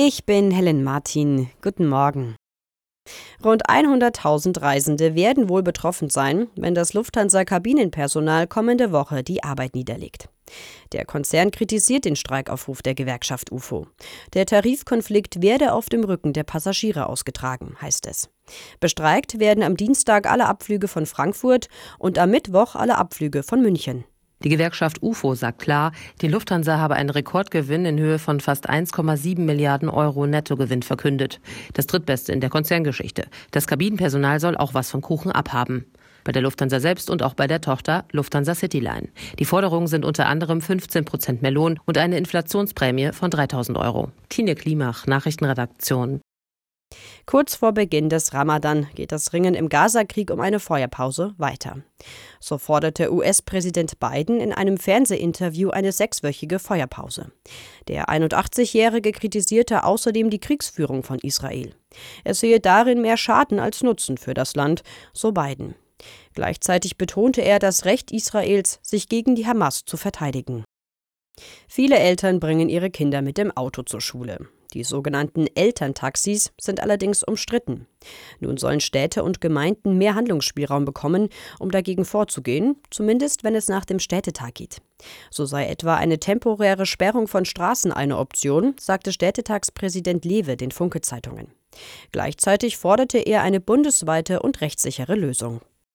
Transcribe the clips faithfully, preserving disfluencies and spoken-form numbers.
Ich bin Helen Martin. Guten Morgen. Rund hunderttausend Reisende werden wohl betroffen sein, wenn das Lufthansa-Kabinenpersonal kommende Woche die Arbeit niederlegt. Der Konzern kritisiert den Streikaufruf der Gewerkschaft U F O. Der Tarifkonflikt werde auf dem Rücken der Passagiere ausgetragen, heißt es. Bestreikt werden am Dienstag alle Abflüge von Frankfurt und am Mittwoch alle Abflüge von München. Die Gewerkschaft U F O sagt klar, die Lufthansa habe einen Rekordgewinn in Höhe von fast eins Komma sieben Milliarden Euro Nettogewinn verkündet. Das drittbeste in der Konzerngeschichte. Das Kabinenpersonal soll auch was vom Kuchen abhaben. Bei der Lufthansa selbst und auch bei der Tochter Lufthansa Cityline. Die Forderungen sind unter anderem fünfzehn Prozent mehr Lohn und eine Inflationsprämie von dreitausend Euro. Tine Klimach, Nachrichtenredaktion. Kurz vor Beginn des Ramadan geht das Ringen im Gaza-Krieg um eine Feuerpause weiter. So forderte U S-Präsident Biden in einem Fernsehinterview eine sechswöchige Feuerpause. Der einundachtzigjährige kritisierte außerdem die Kriegsführung von Israel. Er sehe darin mehr Schaden als Nutzen für das Land, so Biden. Gleichzeitig betonte er das Recht Israels, sich gegen die Hamas zu verteidigen. Viele Eltern bringen ihre Kinder mit dem Auto zur Schule. Die sogenannten Elterntaxis sind allerdings umstritten. Nun sollen Städte und Gemeinden mehr Handlungsspielraum bekommen, um dagegen vorzugehen, zumindest wenn es nach dem Städtetag geht. So sei etwa eine temporäre Sperrung von Straßen eine Option, sagte Städtetagspräsident Lewe den Funke-Zeitungen. Gleichzeitig forderte er eine bundesweite und rechtssichere Lösung.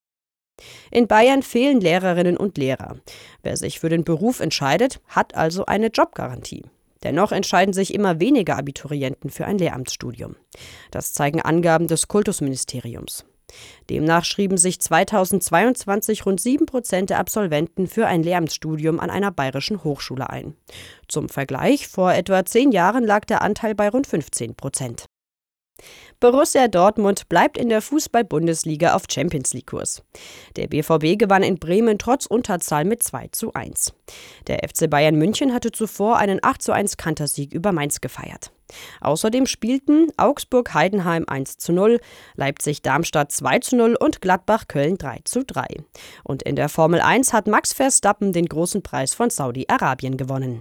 In Bayern fehlen Lehrerinnen und Lehrer. Wer sich für den Beruf entscheidet, hat also eine Jobgarantie. Dennoch entscheiden sich immer weniger Abiturienten für ein Lehramtsstudium. Das zeigen Angaben des Kultusministeriums. Demnach schrieben sich zweitausendzweiundzwanzig rund sieben Prozent der Absolventen für ein Lehramtsstudium an einer bayerischen Hochschule ein. Zum Vergleich, vor etwa zehn Jahren lag der Anteil bei rund fünfzehn Prozent. Borussia Dortmund bleibt in der Fußball-Bundesliga auf Champions-League-Kurs. Der B V B gewann in Bremen trotz Unterzahl mit zwei zu eins. Der F C Bayern München hatte zuvor einen acht zu eins Kantersieg über Mainz gefeiert. Außerdem spielten Augsburg-Heidenheim eins zu null, Leipzig-Darmstadt zwei zu null und Gladbach-Köln drei zu drei. Und in der Formel eins hat Max Verstappen den großen Preis von Saudi-Arabien gewonnen.